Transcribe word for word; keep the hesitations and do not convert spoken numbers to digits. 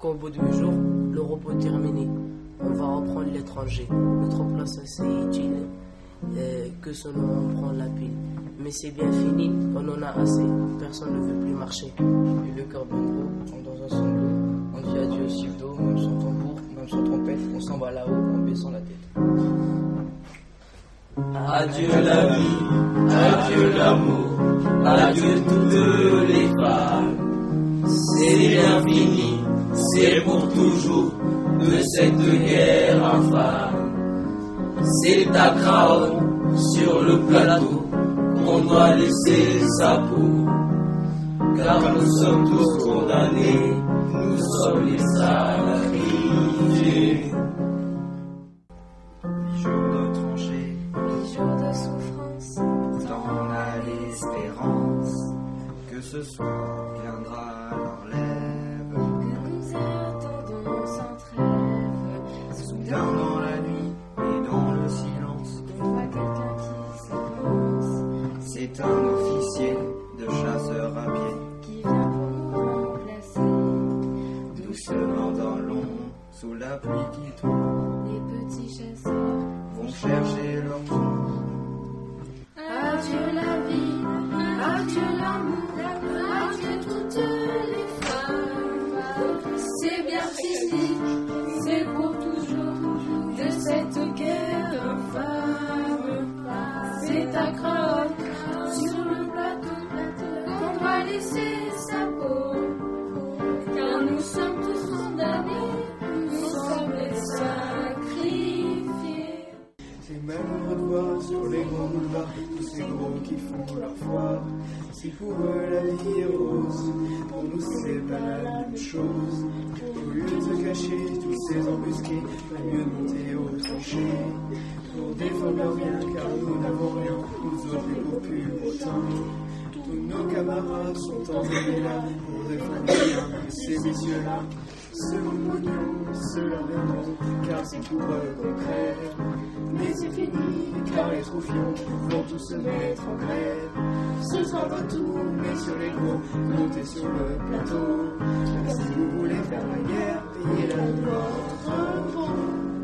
qu'au bout du jour, le repos terminé, on va reprendre l'étranger. Notre place assez utile, euh, que ce nom on prend la pile. Mais c'est bien fini, on en a assez, personne ne veut plus marcher. Et le cœur d'un gros, on dans un sanglot, on dit adieu au siffleau, même son tambour, même son trompette, on s'en va là-haut en baissant la tête. Adieu la vie, adieu l'amour, adieu toutes les femmes. C'est bien fini, c'est pour toujours de cette guerre infâme. C'est à Craonne, sur le plateau, qu'on doit laisser sa peau. Car nous sommes tous condamnés, nous sommes les sacrifiés. Huit jours de tranchées, huit jours de souffrance, pourtant on a l'espérance que ce soir viendra leur lève. que nous attendons sans trêve. Soudain dans la nuit et dans le silence, on voit quelqu'un qui s'avance, c'est un officier de chasseurs à pied qui vient pour nous remplacer. doucement dans l'ombre, sous la pluie qui tombe, Les petits chasseurs, vont chercher leur tombe. adieu la vie, adieu l'amour, adieu toutes les femmes. C'est bien fini, c'est pour toujours de cette guerre infâme. C'est à Craonne, sur le plateau, qu'on doit laisser sa peau. Car nous sommes tous condamnés, nous sommes les sacrifiés. C'est malheureux de voir sur les grands boulevards tous ces gros qui font leur foire. Si pour eux la vie est rose, pour nous c'est pas la même chose. Au lieu de se cacher tous ces embusqués, pas mieux de monter aux tranchées pour défendre leur bien, car nous n'avons rien, nous autres les beaux plus autant. Tous nos camarades sont envoyés là pour défendre bien ces messieurs-là. Selon le pognon, ceux-là viendront, car c'est pour eux qu'on crève. Mais c'est fini, car les troufions vont tous se mettre en grève. Ce sera votre tour, messieurs les gros, montez sur le plateau. Si vous voulez faire la guerre, payez la votre.